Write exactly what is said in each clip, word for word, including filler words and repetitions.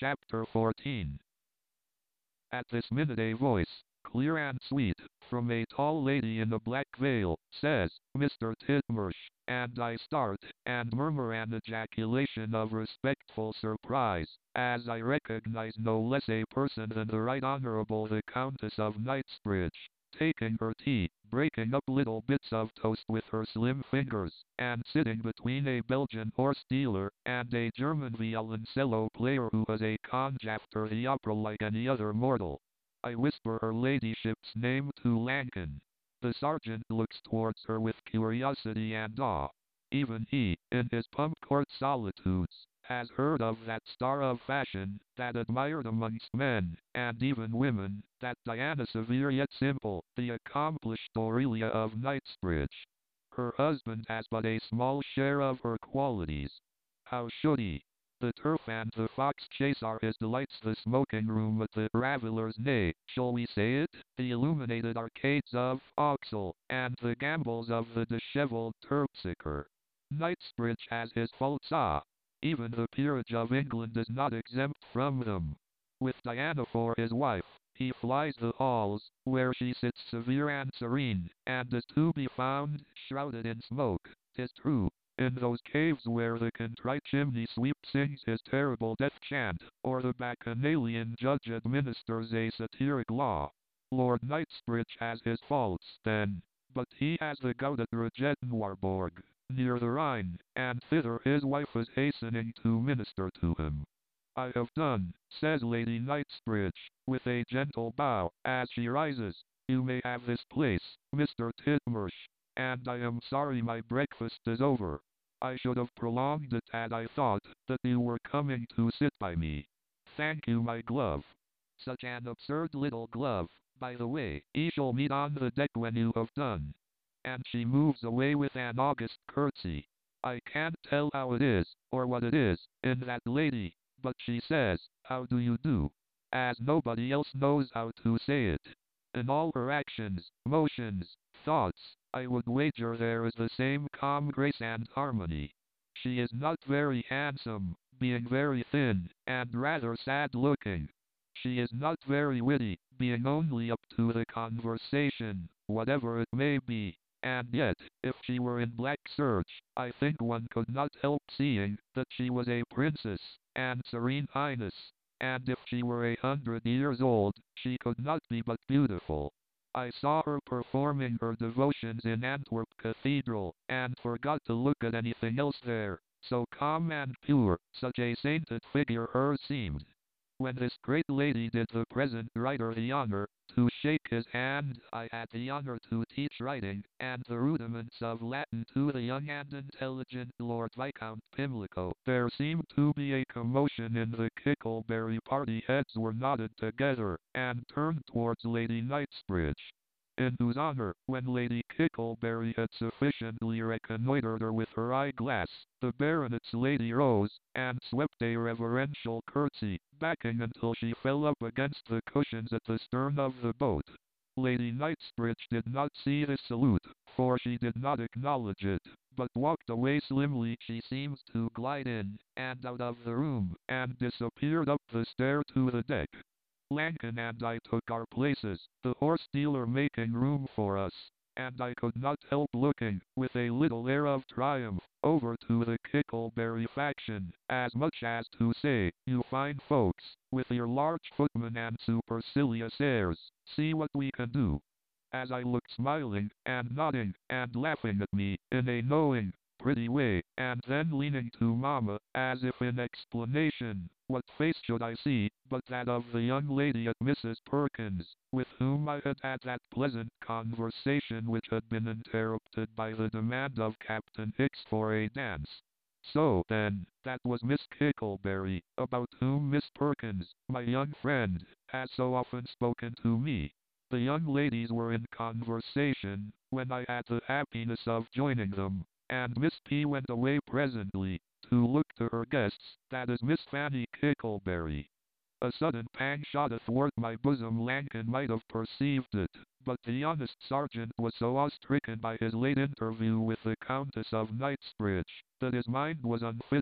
Chapter fourteen. At this minute a voice, clear and sweet, from a tall lady in a black veil, says, "Mister Titmarsh," and I start, and murmur an ejaculation of respectful surprise, as I recognize no less a person than the Right Honourable the Countess of Knightsbridge, taking her tea, breaking up little bits of toast with her slim fingers, and sitting between a Belgian horse dealer and a German violoncello player who was a conge after the opera like any other mortal. I whisper her ladyship's name to Lankin. The sergeant looks towards her with curiosity and awe. Even he, in his pump court solitudes, has heard of that star of fashion, that admired amongst men, and even women, that Diana severe yet simple, the accomplished Aurelia of Knightsbridge. Her husband has but a small share of her qualities. How should he? The turf and the fox chase are his delights, the smoking room at the Ravelers, nay, shall we say it, the illuminated arcades of Vauxhall, and the gambols of the dishevelled Terpsichore. Knightsbridge has his faults, ah! Even the peerage of England is not exempt from them. With Diana for his wife, he flies the halls, where she sits severe and serene, and is to be found, shrouded in smoke, 'tis true, in those caves where the contrite chimney sweep sings his terrible death chant, or the bacchanalian judge administers a satiric law. Lord Knightsbridge has his faults, then, but he has the gout at Regentwarborg, near the Rhine, and thither his wife is hastening to minister to him. "I have done," says Lady Knightsbridge, with a gentle bow, as she rises. "You may have this place, Mister Titmarsh, and I am sorry my breakfast is over. I should have prolonged it had I thought that you were coming to sit by me. Thank you, my glove. Such an absurd little glove, by the way. We shall meet on the deck when you have done." And she moves away with an august curtsy. I can't tell how it is, or what it is, in that lady, but she says, "How do you do?" as nobody else knows how to say it. In all her actions, motions, thoughts, I would wager there is the same calm grace and harmony. She is not very handsome, being very thin, and rather sad-looking. She is not very witty, being only up to the conversation, whatever it may be. And yet, if she were in black serge, I think one could not help seeing that she was a princess, and serene highness, and if she were a hundred years old, she could not be but beautiful. I saw her performing her devotions in Antwerp Cathedral, and forgot to look at anything else there, so calm and pure, such a sainted figure hers seemed. When this great lady did the present writer the honour to shake his hand, I had the honour to teach writing, and the rudiments of Latin to the young and intelligent Lord Viscount Pimlico. There seemed to be a commotion in the Kickleberry party. Heads were nodded together, and turned towards Lady Knightsbridge, in whose honour, when Lady Kickleberry had sufficiently reconnoitred her with her eyeglass, the baronet's lady rose, and swept a reverential curtsy, backing until she fell up against the cushions at the stern of the boat. Lady Knightsbridge did not see this salute, for she did not acknowledge it, but walked away slimly. She seemed to glide in, and out of the room, and disappeared up the stair to the deck. Lankin and I took our places, the horse dealer making room for us, and I could not help looking, with a little air of triumph, over to the Kickleberry faction, as much as to say, "You fine folks, with your large footmen and supercilious airs, see what we can do." As I looked, smiling, and nodding, and laughing at me, in a knowing, pretty way, and then leaning to Mamma, as if in explanation, what face should I see, but that of the young lady at Missus Perkins', with whom I had had that pleasant conversation which had been interrupted by the demand of Captain Hicks for a dance. So, then, that was Miss Kickleberry, about whom Miss Perkins, my young friend, has so often spoken to me. The young ladies were in conversation, when I had the happiness of joining them, and Miss P. went away presently, to look to her guests, that is Miss Fanny Kickleberry. A sudden pang shot athwart my bosom. Lankin might have perceived it, but the honest sergeant was so awe-stricken by his late interview with the Countess of Knightsbridge, that his mind was unfit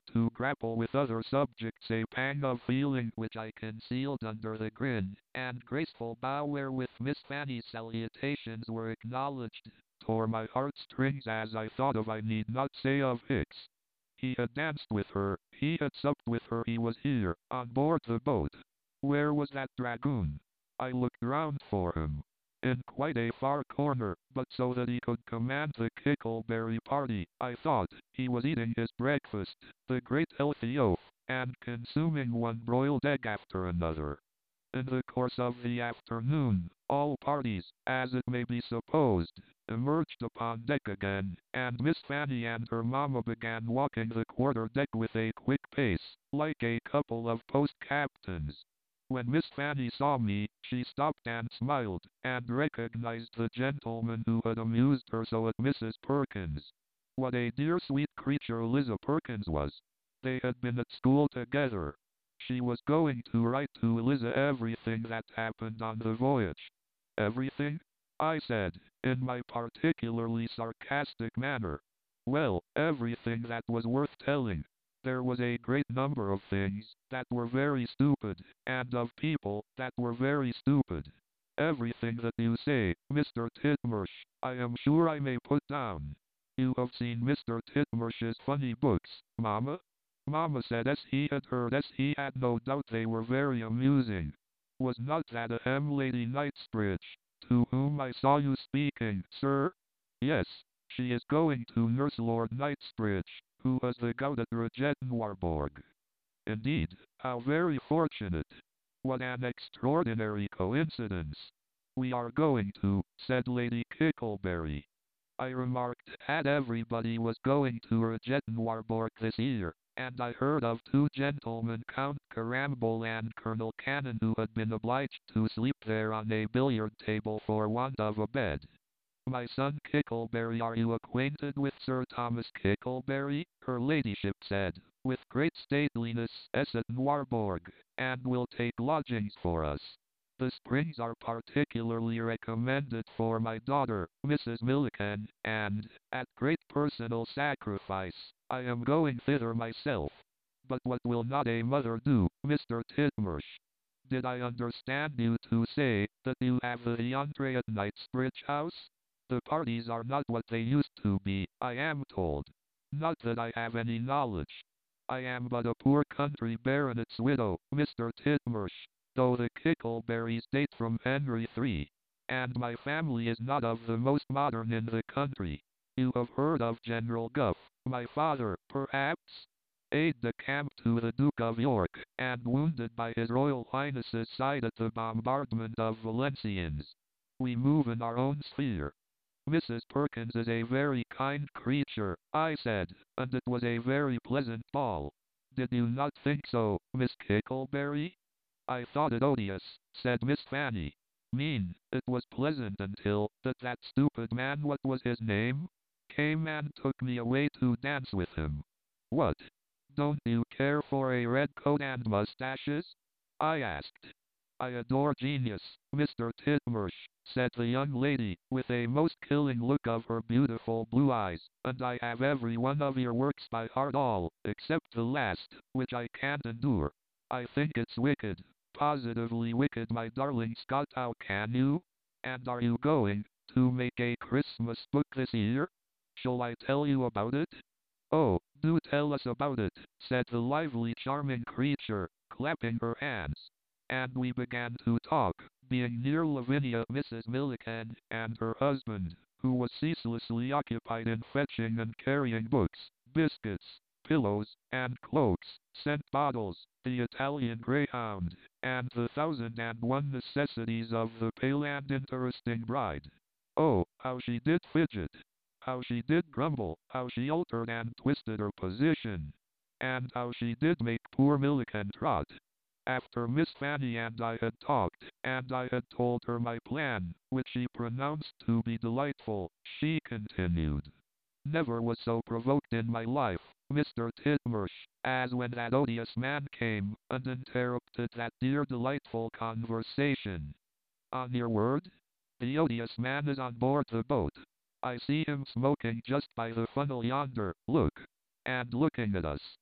to grapple with other subjects a pang of feeling which I concealed under the grin and graceful bow wherewith Miss Fanny's salutations were acknowledged, tore my heartstrings as I thought of I need not say of Hicks. He had danced with her, he had supped with her, he was here, on board the boat. Where was that dragoon? I looked round for him. In quite a far corner, but so that he could command the Kickleberry party, I thought. He was eating his breakfast, the great healthy oaf, and consuming one broiled egg after another. In the course of the afternoon, all parties, as it may be supposed, emerged upon deck again, and Miss Fanny and her mamma began walking the quarter deck with a quick pace, like a couple of post captains. When Miss Fanny saw me, she stopped and smiled, and recognized the gentleman who had amused her so at Missus Perkins. What a dear sweet creature Liza Perkins was. They had been at school together. She was going to write to Liza everything that happened on the voyage. Everything? I said, in my particularly sarcastic manner. Well, everything that was worth telling. There was a great number of things that were very stupid, and of people that were very stupid. Everything that you say, Mister Titmarsh, I am sure I may put down. You have seen Mister Titmarsh's funny books, Mamma? Mamma said as he had heard as he had no doubt they were very amusing. Was not that a hem Lady Knightsbridge, to whom I saw you speaking, sir? Yes, she is going to nurse Lord Knightsbridge, who has the gout at Regentwarborg. Indeed, how very fortunate. What an extraordinary coincidence. We are going to, said Lady Kickleberry. I remarked that everybody was going to Regentwarborg this year, and I heard of two gentlemen, Count Carambole and Colonel Cannon, who had been obliged to sleep there on a billiard table for want of a bed. My son Kickleberry, are you acquainted with Sir Thomas Kickleberry? Her ladyship said, with great stateliness, at Warborg, and will take lodgings for us. The springs are particularly recommended for my daughter, Missus Milliken, and, at great personal sacrifice, I am going thither myself. But what will not a mother do, Mister Titmarsh? Did I understand you to say that you have the entree at Knightsbridge House? The parties are not what they used to be, I am told. Not that I have any knowledge. I am but a poor country baronet's widow, Mister Titmarsh, though the Kickleberries date from Henry the third, and my family is not of the most modern in the country. You have heard of General Gough, my father, perhaps? Aide-de-camp to the Duke of York, and wounded by His Royal Highness's side at the bombardment of Valenciennes. We move in our own sphere. Missus Perkins is a very kind creature, I said, and it was a very pleasant ball. Did you not think so, Miss Kickleberry? I thought it odious, said Miss Fanny. Mean, it was pleasant until that that stupid man, what was his name, came and took me away to dance with him. What? Don't you care for a red coat and mustaches? I asked. I adore genius, Mister Titmarsh, said the young lady, with a most killing look of her beautiful blue eyes, and I have every one of your works by heart, all, except the last, which I can't endure. I think it's wicked, positively wicked, my darling Scott. How can you? And are you going to make a Christmas book this year? Shall I tell you about it? Oh, do tell us about it, said the lively, charming creature, clapping her hands. And we began to talk, being near Lavinia, Missus Milliken, and her husband, who was ceaselessly occupied in fetching and carrying books, biscuits, pillows, and cloaks, scent bottles, the Italian greyhound, and the thousand and one necessities of the pale and interesting bride. Oh, how she did fidget! How she did grumble, how she altered and twisted her position, and how she did make poor Milliken trot. After Miss Fanny and I had talked, and I had told her my plan, which she pronounced to be delightful, she continued. Never was so provoked in my life, Mister Titmarsh, as when that odious man came, and interrupted that dear delightful conversation. On your word? The odious man is on board the boat. I see him smoking just by the funnel yonder, look, and looking at us.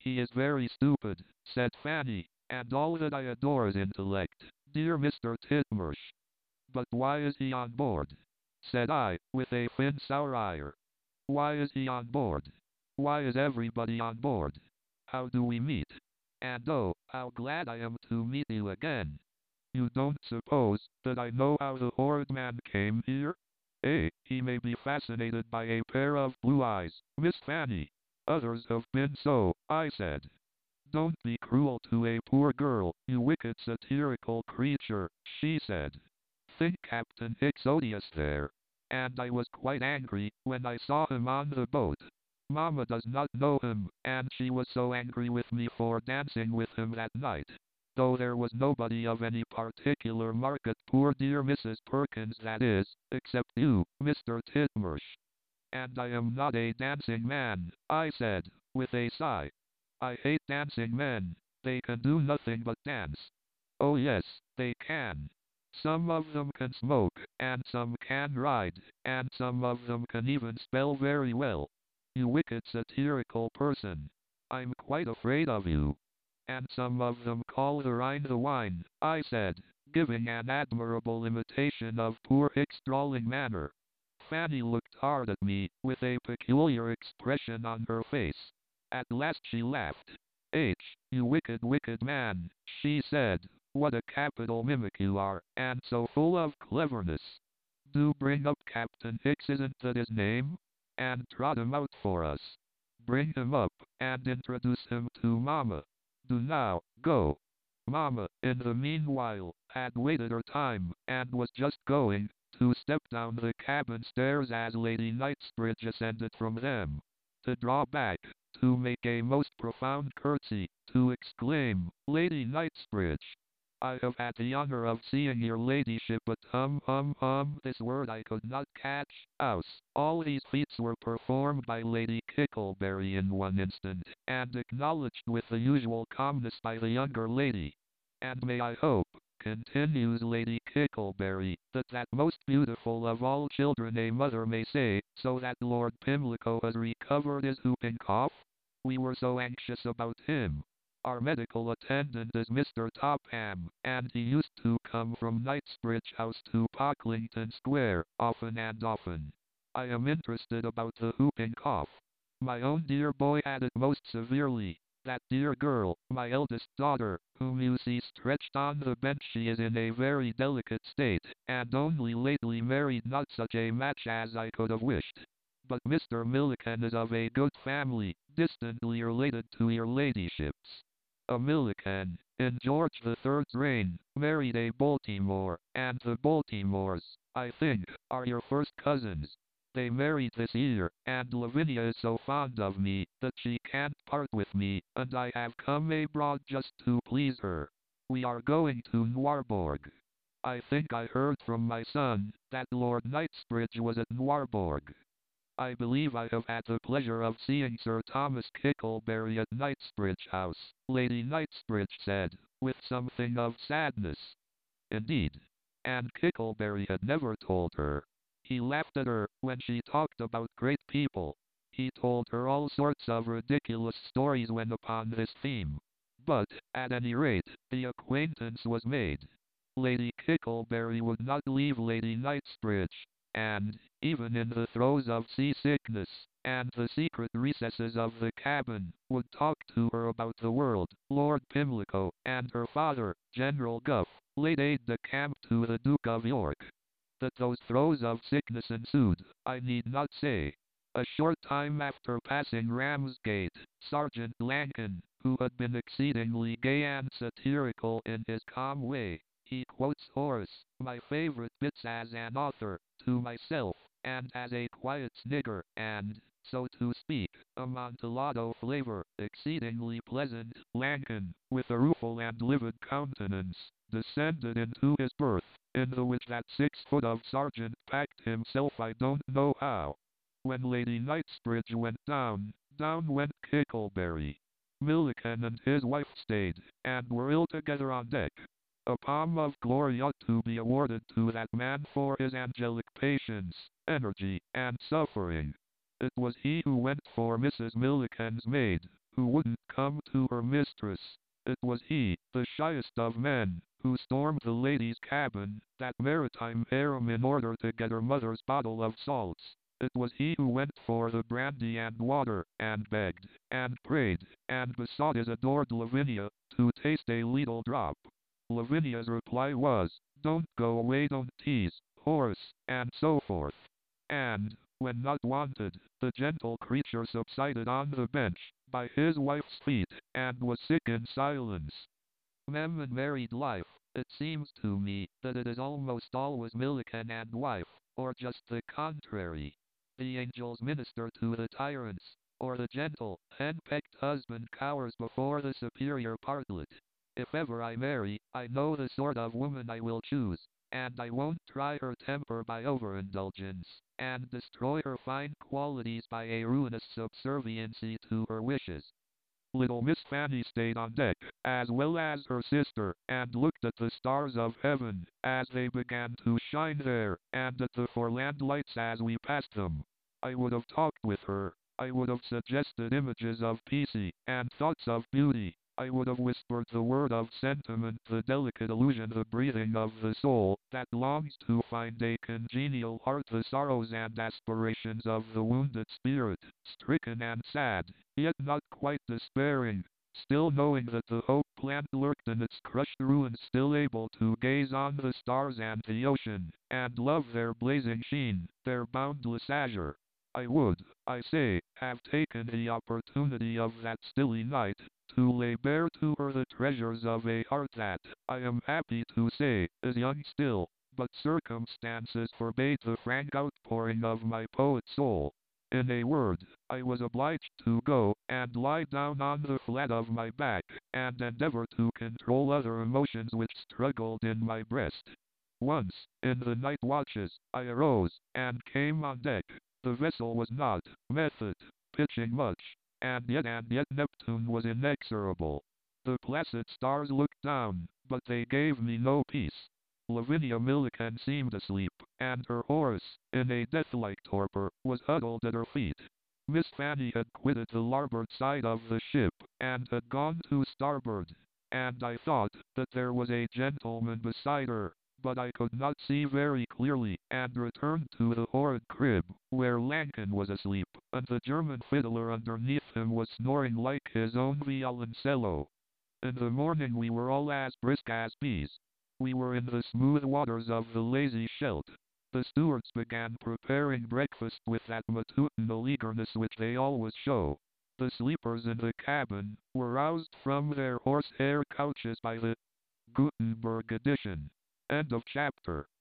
He is very stupid, said Fanny, and all that I adore is intellect, dear Mister Titmarsh. But why is he on board? Said I, with a thin sour ire. Why is he on board? Why is everybody on board? How do we meet? And oh, how glad I am to meet you again. You don't suppose that I know how the horrid man came here? Eh, he may be fascinated by a pair of blue eyes, Miss Fanny. Others have been so, I said. Don't be cruel to a poor girl, you wicked satirical creature, she said. Think Captain Ixodius there. And I was quite angry when I saw him on the boat. Mamma does not know him, and she was so angry with me for dancing with him that night. Though there was nobody of any particular mark at poor dear Missus Perkins, that is, except you, Mister Titmarsh. And I am not a dancing man, I said, with a sigh. I hate dancing men. They can do nothing but dance. Oh yes, they can. Some of them can smoke, and some can ride, and some of them can even spell very well. You wicked satirical person. I'm quite afraid of you. And some of them call the Rhine the wine, I said, giving an admirable imitation of poor Hick's drawling manner. Fanny looked hard at me, with a peculiar expression on her face. At last she laughed. H, you wicked, wicked man, she said. What a capital mimic you are, and so full of cleverness. Do bring up Captain Hicks, isn't that his name? And trot him out for us. Bring him up, and introduce him to Mamma. Do now, go. Mamma, in the meanwhile, had waited her time, and was just going to step down the cabin stairs as Lady Knightsbridge ascended from them. To draw back, to make a most profound curtsy, to exclaim, Lady Knightsbridge, I have had the honor of seeing your ladyship, but hum hum hum, this word I could not catch, ouse. All these feats were performed by Lady Kickleberry in one instant, and acknowledged with the usual calmness by the younger lady. And may I hope, continues Lady Kickleberry, that that most beautiful of all children a mother may say, so that Lord Pimlico has recovered his whooping cough? We were so anxious about him. Our medical attendant is Mister Topham, and he used to come from Knightsbridge House to Pocklington Square, often and often. I am interested about the whooping cough. My own dear boy had it most severely. That dear girl, my eldest daughter, whom you see stretched on the bench, she is in a very delicate state, and only lately married, not such a match as I could have wished. But Mister Milliken is of a good family, distantly related to your ladyships. A Milliken, in George the Third's reign, married a Baltimore, and the Baltimores, I think, are your first cousins. They married this year, and Lavinia is so fond of me that she can't part with me, and I have come abroad just to please her. We are going to Noirborg. I think I heard from my son that Lord Knightsbridge was at Noirborg. I believe I have had the pleasure of seeing Sir Thomas Kickleberry at Knightsbridge House, Lady Knightsbridge said, with something of sadness. Indeed. And Kickleberry had never told her. He laughed at her when she talked about great people. He told her all sorts of ridiculous stories when upon this theme. But, at any rate, the acquaintance was made. Lady Kickleberry would not leave Lady Knightsbridge, and, even in the throes of seasickness, and the secret recesses of the cabin, would talk to her about the world, Lord Pimlico, and her father, General Guff, late aide-de-camp to the Duke of York. That those throes of sickness ensued, I need not say. A short time after passing Ramsgate, Sergeant Lankin, who had been exceedingly gay and satirical in his calm way, he quotes Horace, my favorite bits as an author, to myself, and as a quiet snigger, and, so to speak, Amontillado flavor, exceedingly pleasant. Lankin, with a rueful and livid countenance, descended into his berth, in the which that six foot of sergeant packed himself I don't know how. When Lady Knightsbridge went down, down went Kickleberry. Milliken and his wife stayed, and were ill together on deck. A palm of glory ought to be awarded to that man for his angelic patience, energy, and suffering. It was he who went for Missus Milliken's maid, who wouldn't come to her mistress. It was he, the shyest of men, who stormed the lady's cabin, that maritime harem, in order to get her mother's bottle of salts. It was he who went for the brandy and water, and begged, and prayed, and besought his adored Lavinia to taste a little drop. Lavinia's reply was, "Don't go away, don't tease, Horace," and so forth. And, when not wanted, the gentle creature subsided on the bench, by his wife's feet, and was sick in silence. Mem, in married life, it seems to me that it is almost always Millikan and wife, or just the contrary. The angels minister to the tyrants, or the gentle, hen-pecked husband cowers before the superior partlet. If ever I marry, I know the sort of woman I will choose, and I won't try her temper by overindulgence, and destroy her fine qualities by a ruinous subserviency to her wishes. Little Miss Fanny stayed on deck, as well as her sister, and looked at the stars of heaven, as they began to shine there, and at the foreland lights as we passed them. I would have talked with her. I would have suggested images of peace, and thoughts of beauty. I would have whispered the word of sentiment, the delicate illusion, the breathing of the soul, that longs to find a congenial heart, the sorrows and aspirations of the wounded spirit, stricken and sad, yet not quite despairing, still knowing that the hope plant lurked in its crushed ruins, still able to gaze on the stars and the ocean, and love their blazing sheen, their boundless azure. I would, I say, have taken the opportunity of that stilly night, to lay bare to her the treasures of a heart that, I am happy to say, is young still, but circumstances forbade the frank outpouring of my poet soul. In a word, I was obliged to go, and lie down on the flat of my back, and endeavor to control other emotions which struggled in my breast. Once, in the night watches, I arose, and came on deck. The vessel was not, method, pitching much, and yet and yet Neptune was inexorable. The placid stars looked down, but they gave me no peace. Lavinia Millikan seemed asleep, and her Horace, in a deathlike torpor, was huddled at her feet. Miss Fanny had quitted the larboard side of the ship, and had gone to starboard, and I thought that there was a gentleman beside her, but I could not see very clearly, and returned to the horrid crib, where Lankin was asleep, and the German fiddler underneath him was snoring like his own violoncello. In the morning we were all as brisk as bees. We were in the smooth waters of the lazy Scheldt. The stewards began preparing breakfast with that matutinal eagerness which they always show. The sleepers in the cabin were roused from their horsehair couches by the Gutenberg edition. End of chapter.